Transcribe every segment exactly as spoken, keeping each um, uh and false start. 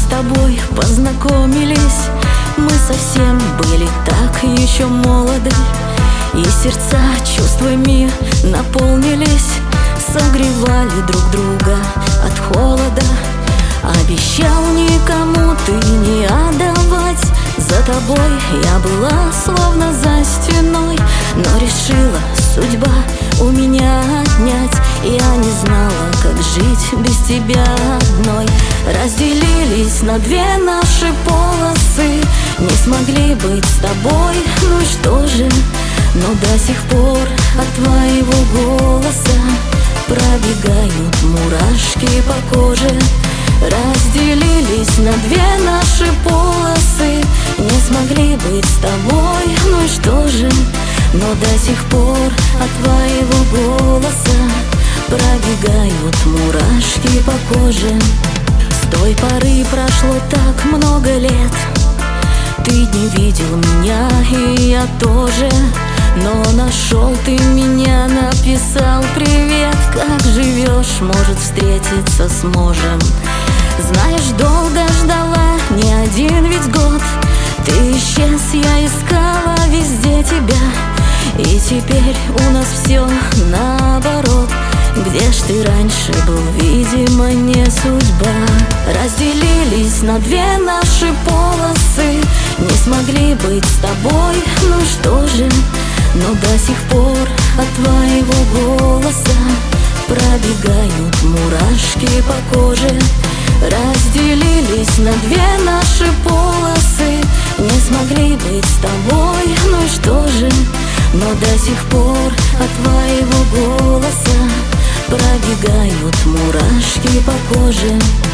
тобой познакомились, мы совсем были так еще молоды, и сердца чувствами наполнились, согревали друг друга от холода. Обещал никому ты не отдавать, за тобой я была словно за стеной, но решила судьба у меня отнять. Я не знала, как жить без тебя одной. Разделились на две наши полосы, не смогли быть с тобой, ну что же. Но до сих пор от твоего голоса пробегают мурашки по коже. Разделились на две наши полосы, не смогли быть с тобой, ну и что же. Но до сих пор от твоего голоса пробегают мурашки по коже. С той поры прошло так много лет, ты не видел меня, и я тоже. Но нашел ты меня, написал привет, как живешь, может встретиться сможем. Знаешь, долго ждала, не один ведь год, ты исчез, я искала везде тебя, и теперь у нас все наоборот. Где ж ты раньше был, видимо, не судьба. Разделились на две наши полосы, не смогли быть с тобой, ну что же. Но до сих пор от твоего голоса пробегают мурашки по коже. Разделились на две наши полосы, не смогли быть с тобой, ну и что же. Но до сих пор от твоего голоса пробегают мурашки по коже.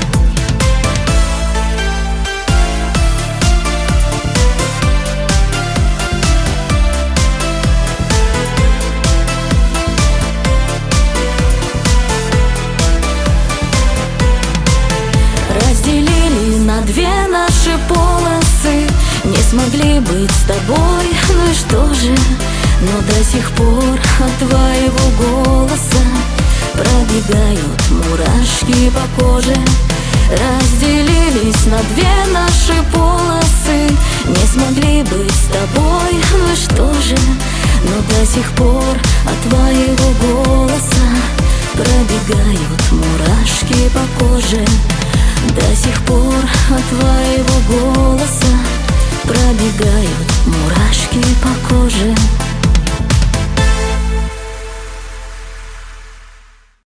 Разделили на две наши полосы, не смогли быть с тобой, ну и что же. Но до сих пор от твоего голоса пробегают мурашки по коже. Разделились на две наши полосы, не смогли быть с тобой, ну и что же. Но до сих пор от твоего голоса пробегают мурашки по коже. До сих пор от твоего голоса пробегают мурашки по коже.